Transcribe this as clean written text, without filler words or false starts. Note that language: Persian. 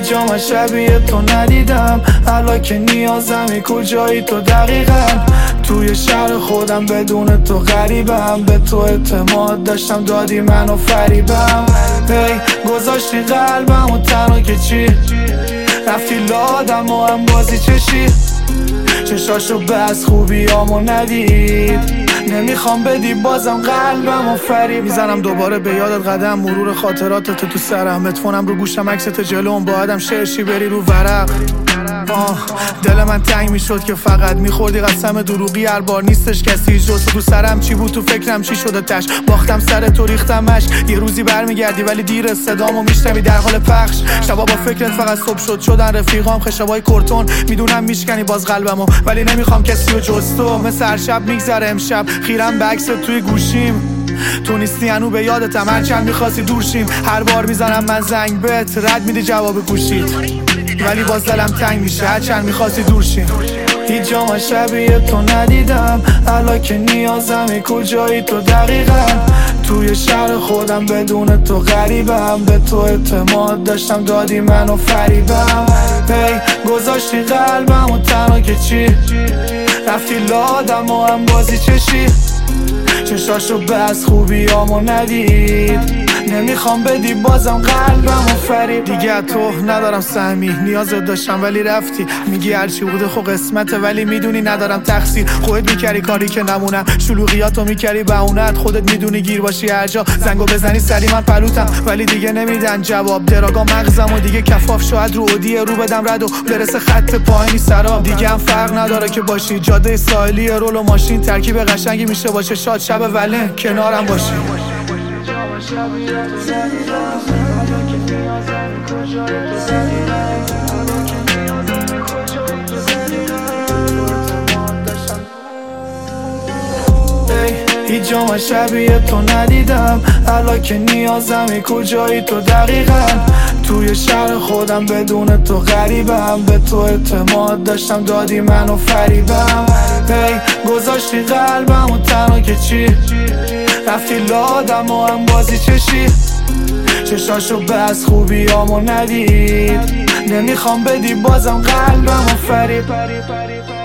جا شبیه تو ندیدم. الان که نیازمی کجایی تو دقیقا؟ توی شهر خودم بدون تو غریبم. به تو اعتماد داشتم دادی منو فریبم. گذاشتی قلبم و تنها که چی؟ رفتی لادم و هم بازی چشی. چشاشو بس خوبیامو ندید. نمیخوام بدی بازم قلبم و فریب. میزنم دوباره به یادت قدم، مرور خاطراتت تو سرم. اتفونم رو گوشم عکست جلوم، با آدم شعرشی بری رو ورق. دل من تنگ میشد که فقط میخوردی قسم دروغی. هر بار نیستش کسی جز تو سرم. چی بود تو فکرم چی شده تش؟ باختم سر تو ریختمش. یه روزی برمیگردی ولی دیر، صدامو میشنوی در حال پخش. شبا با فکرت فقط صبح شدن رفیقام. خشبای کورتون میدونم میشکنی باز قلبمو، ولی نمیخوام کسی رو جز تو. مثل هر شب میگذره امشب، خیرم به عکست توی گوشیم. تو نیستی هنو به یادتم، هرچند میخواستی دور شیم. هر بار میزنم من زنگ بهت، رد میدی جواب گوشید، ولی باز دلم تنگ میشه هرچند میخواستی دور شیم. هیچ جا شبیه تو ندیدم. الان که نیازمی کجایی تو دقیقا؟ توی شهر خودم بدون تو غریبم. به تو اعتماد داشتم دادی منو فریبم. گذاشتی قلبم و تنها که چی؟ رفتی لادم و هم بازی چشی. چشاشو بس خوبیامو ندید. نمیخوام بدی بازم قلبم و فریب. دیگه تو ندارم سهمی، نیازت داشتم ولی رفتی. میگی هرچی بوده خب قسمته، ولی میدونی ندارم تقصیر. خودت میکردی کاری که نمونم، شلوغیاتو میکردی بهونت. خودت میدونی گیر باشی هر جا، زنگو بزنی سری من پلوتم، ولی دیگه نمیدن جواب. دراگا مغزم و دیگه کفاف، شاید رو اودیه رو بدم رد و برسه خط پایینی سراب. دیگه هم فرق نداره که باشی جاده ساحلی، رول و ماشین. ترکیب قشنگی میشه باشه شاد شب ولن کنارم باشی. هیچ جا شبیه تو ندیدم. الان که نیازمی کجایی تو دقیقا؟ توی شهر خودم بدون تو غریبم. به تو اعتماد داشتم دادی منو فریبم. گذاشتی قلبم و تنها که چی؟ رفتی لادم و هم بازی چشی. چشاشو بس خوبیامو ندید. نمیخوام بدی بازم قلبم و فریب.